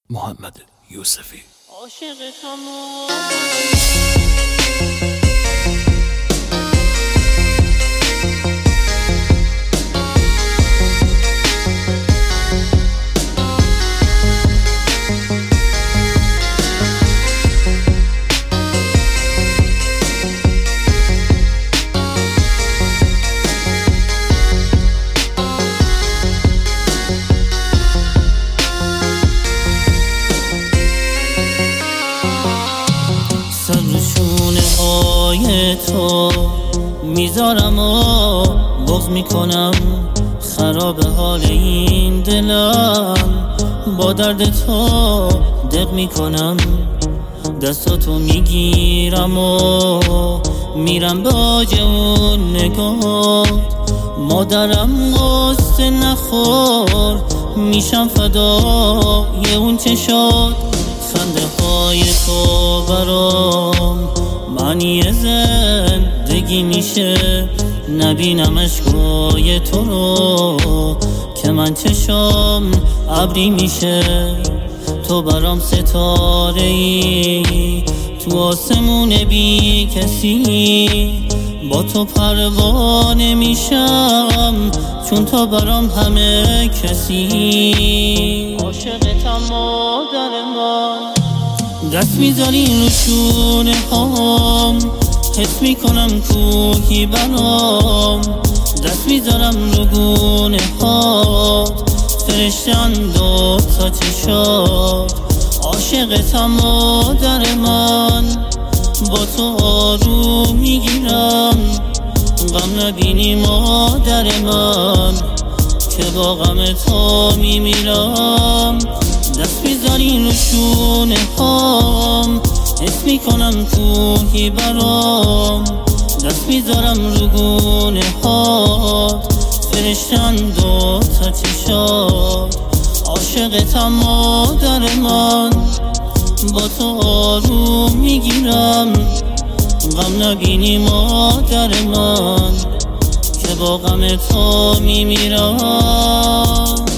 محمد یوسفی. تو میذارم و بغض میکنم، خراب حال این دلم، با درد تو دق میکنم، دستاتو میگیرم و میرم به آج اون نگاه. مادرم قصه نخور، میشم فدای اون چشات، خنده های تو برام معنی زندگی میشه. نبینم اشکای تو رو که من چشام ابری میشه. تو برام ستاره ای تو آسمون بی کسی، با تو پروانه میشم چون تو برام همه کسی. عاشقتم مادر من، دست میذاری رو شونه هام، حس میکنم کوهی برام، دست میذارم رو گونه هات، فرشتن دو تا چشات. عاشقتم مادر من، با تو آروم میگیرم، غم نبینی مادر من که با غم تو میمیرم. دست میذاری رو شونه هام، حس میکنم کوهی برام، دست میذارم رو گونه هات، فرشتن دو تا چشات. عاشقتم مادر من، با تو آروم میگیرم، غم نبینی مادر من که با غم تو میمیرم.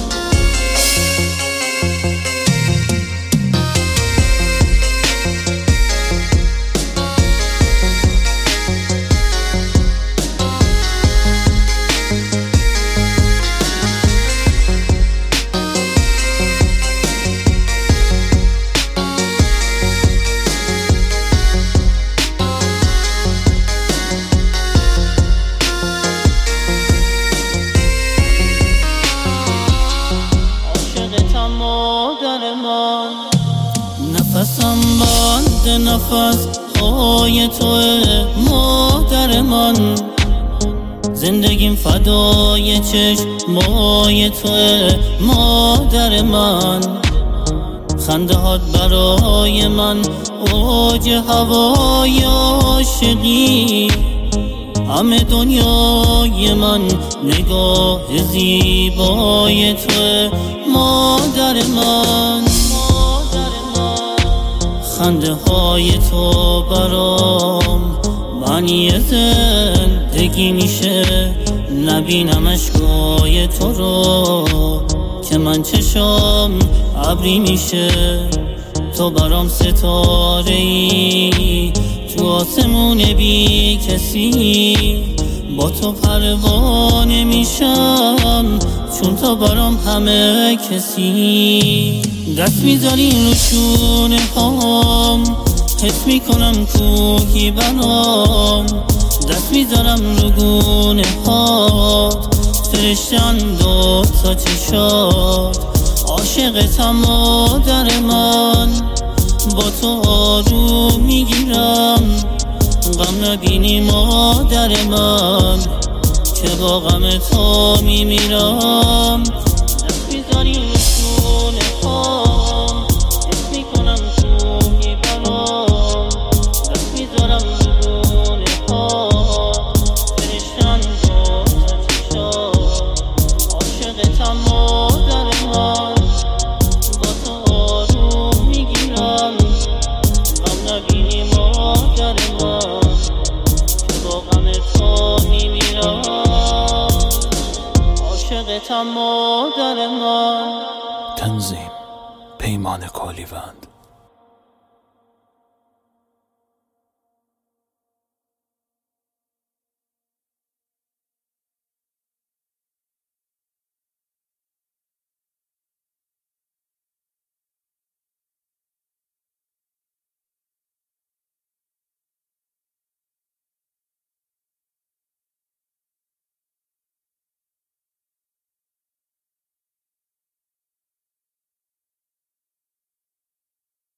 مادر من، نفسم بند نفس های توه مادر من، زندگیم فدای چشمای توه مادر من، خنده هات برای من اوج هوای عاشقی، همه دنیای من نگاه زیبای توه مادر من. خنده های تو برام معنی زندگی میشه. نبینم اشکای تو رو که من چشام ابری میشه. تو برام ستاره ای تو آسمون بی کسی، با تو پروانه میشم چون تو برام همه کسی. دست میذاری رو شونه هام، حس میکنم کوهی برام، دست میذارم رو گونه هات، فرشتن دو تا چشات. عاشقتم مادر من، با تو آروم میگیرم، غم نبینی مادر من که با غم تو میمیرم. دست میذاری رو شونه هام، حس میکنم کوهی برام، دست میذارم رو گونه هات، فرشتن دو تا چشات. عاشقتم مادر من، با تو آروم میگیرم، غم نبینی مادر من که با غم تو میمیرم. عاشقتم مادر من. تنظیم پیمان. ایمان کلیوند.